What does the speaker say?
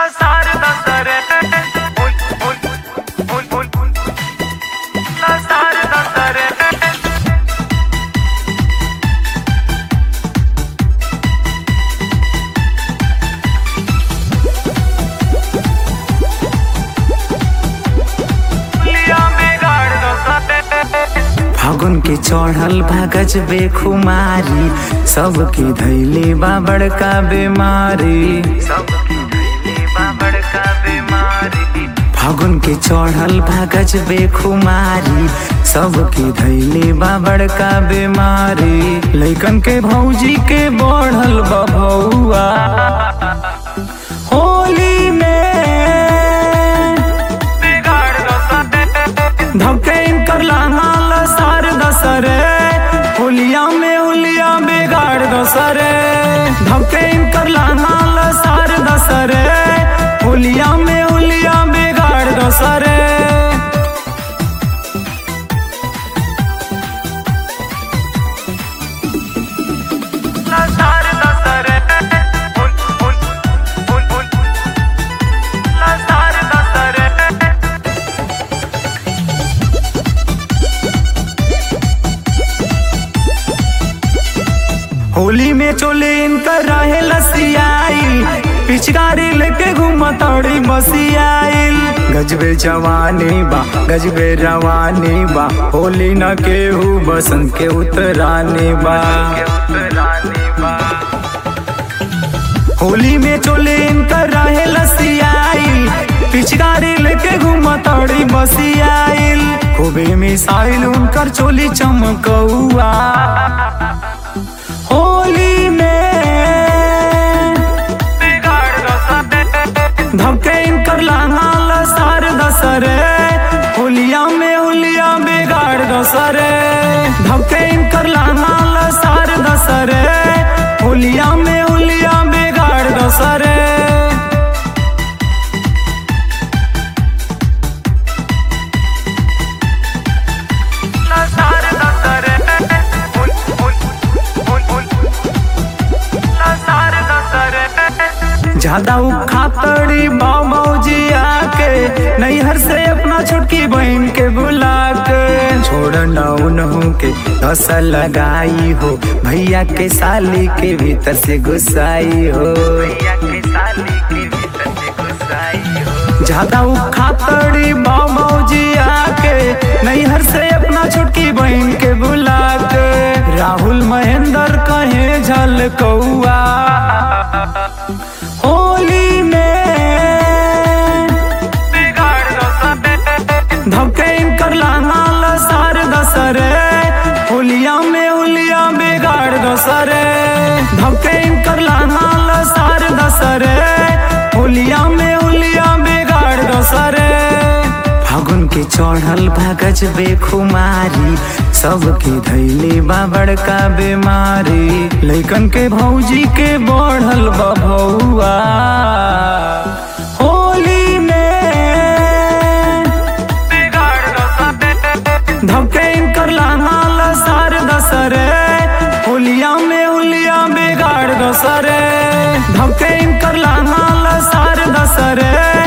फागुन के चढ़ल बा गजबे खुमारी, सबकी धैले बा बड़का बीमारी। फागुन के चढ़ल बा गजबे खुमारी, सबकी धैले बा बड़का बीमारी। लइकन के भौजी के बढ़ल बा भौआ, होली में धके इनकर लांगा लसार दसरे, होलिया में हुलिया बिगाड़ दसरे। धके इनकर लांगा लसार दसरे, होलिया में हुलिया बिगाड़ दसरे। होली में चोले इनकर रहे लसियाइल, पिचकारी लेके घूमतड़ी मसियाइल। गजबे जवानी बा गजबे रवानी बा, होली न केहू बसंत के उतरानी बा। होली में चोले इनकर रहे लसियाइल, पिचकारी लेके घूमतड़ी मसियाइल। खूबे मिसाइल उनकर चोली चमकौआ, होली में धके इनकर लांगा लसार दसरे, होलिया में हुलिया बिगाड़ दसरे। धके इनकर लांगा लसार दसरे, होलिया में हुलिया बिगाड़ दसरे। ज्यादा खातड़ी बाबूजी आके नैहर से अपना छोटकी बहन के बुला के, छोड़ नहू के धसल लगाई हो, भैया के साली के भीतर से गुस्साई हो। ज्यादा खातड़ी बाबूजी आके नैहर से अपना छोटकी बहन के बुला के, राहुल महेंद्र कहे झलकौआ, होली में धके इनकर लांगा लसार दसरे, होलिया में हुलिया बिगाड़ दसरे। धके इनकर लांगा लसार दसरे, होलिया में हुलिया बिगाड़ दसरे। फागुन के चढ़ल बा गजबे खुमारी, सबकी धैले बा बड़का बीमारी। लइकन के भौजी के बढ़ल बा भौआ, होली में धके इनकर लांगा लसार दसरे, होलिया में हुलिया बिगाड़ दसरे। धके इनकर लांगा लसार दसरे,